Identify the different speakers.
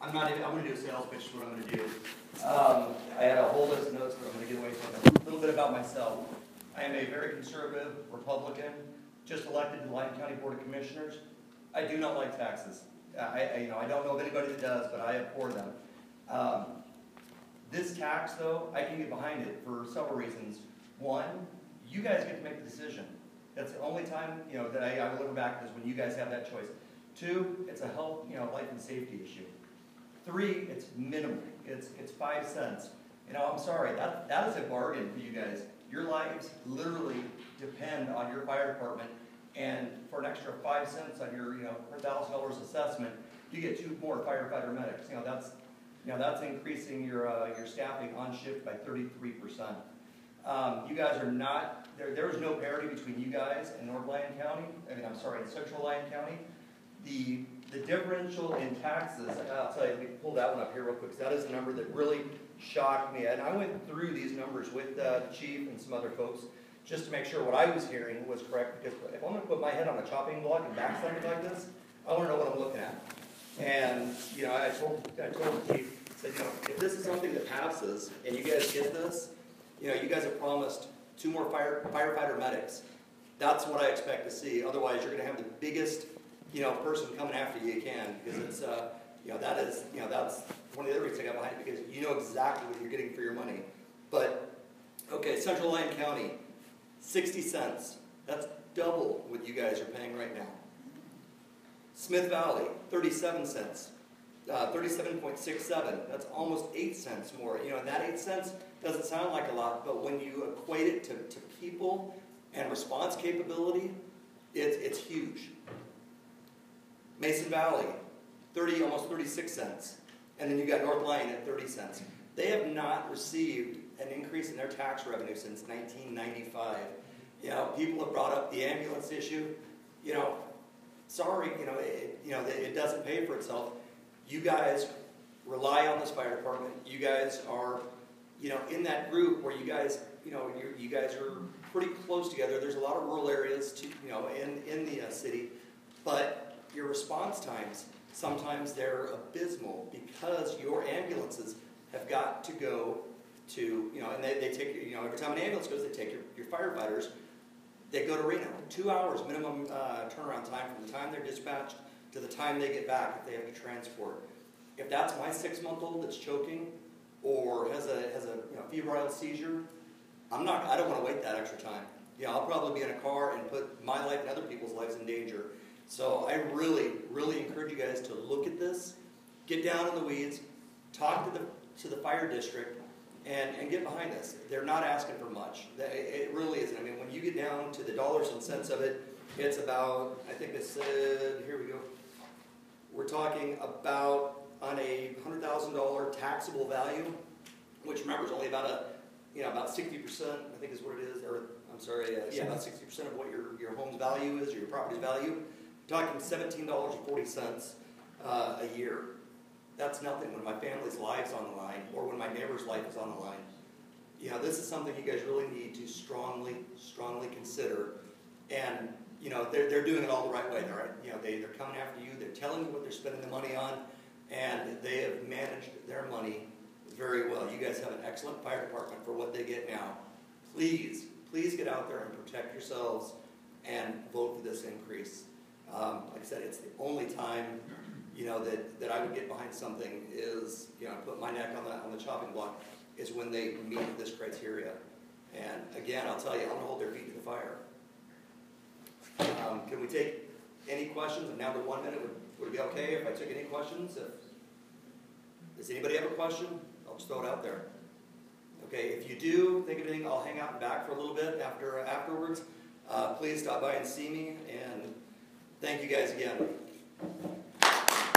Speaker 1: I'm going to do a sales pitch is what I'm going to do. I had a whole list of notes, but I'm going to get away from it. A little bit about myself. I am a very conservative Republican, just elected to the Lyon County Board of Commissioners. I do not like taxes. I don't know of anybody that does, but I abhor them. This tax, though, I can get behind it for several reasons. One, you guys get to make the decision. That's the only time, that I will look back is when you guys have that choice. Two, it's a health, life and safety issue. Three, it's minimal. It's 5 cents. I'm sorry, that is a bargain for you guys. Your lives literally depend on your fire department, and for an extra 5 cents on your, per $1,000 assessment, you get 2 more firefighter medics. That's increasing your staffing on shift by 33%. You guys are not, there is no parity between you guys and North Lyon County, in Central Lyon County. The differential in taxes, I'll tell you, let me pull that one up here real quick, because that is a number that really shocked me. And I went through these numbers with the chief and some other folks just to make sure what I was hearing was correct, because if I'm going to put my head on a chopping block and back something like this, I want to know what I'm looking at. And, I told the chief, I said, if this is something that passes and you guys get this, you guys have promised 2 more firefighter medics. That's what I expect to see. Otherwise, you're going to have the biggest, person coming after you can, because it's, that's one of the other reasons I got behind it, because you know exactly what you're getting for your money. But, okay, Central Lyon County, 60 cents. That's double what you guys are paying right now. Smith Valley, 37 cents. 37.67. That's almost 8 cents more. And that 8 cents doesn't sound like a lot, but when you equate it to people and response capability, it's huge. Mason Valley, almost 36 cents. And then you got North Lyon at 30 cents. They have not received an increase in their tax revenue since 1995. People have brought up the ambulance issue. Sorry, it doesn't pay for itself. You guys rely on this fire department. You guys are, in that group where you guys, you guys are pretty close together. There's a lot of rural areas, in the city, but your response times, sometimes they're abysmal because your ambulances have got to go to, and they take, every time an ambulance goes, they take your firefighters. They go to Reno. 2 hours minimum turnaround time from the time they're dispatched to the time they get back if they have to transport. If that's my 6-month-old that's choking or has a febrile seizure, I don't want to wait that extra time. I'll probably be in a car and put my life and other people's lives in danger. So I really, really encourage you guys to look at this, get down in the weeds, talk to the fire district, and get behind this. They're not asking for much. It really isn't. When you get down to the dollars and cents of it, it's about, I think it said, here we go, we're talking about on a $100,000 taxable value, which remember is only about about 60%, I think is what it is, or I'm sorry, about 60% of what your home's value is, or your property's value. You're talking $17.40 a year. That's nothing when my family's life's on the line, or when my neighbor's life is on the line. This is something you guys really need to strongly, strongly consider. And they're doing it all the right way. They're coming after you. They're telling you what they're spending the money on, and they have managed their money very well. You guys have an excellent fire department for what they get now. Please get out there and protect yourselves and vote for this increase. Like I said, it's the only time that I would get behind something is put my neck on the chopping block is when they meet this criteria. And again, I'll tell you, I'm going to hold their feet to the fire. Can we take any questions? And now the 1 minute, would it be okay if I took any questions? Does anybody have a question? I'll just throw it out there. Okay, if you do think of anything, I'll hang out and back for a little bit afterwards. Please stop by and see me, and thank you guys again.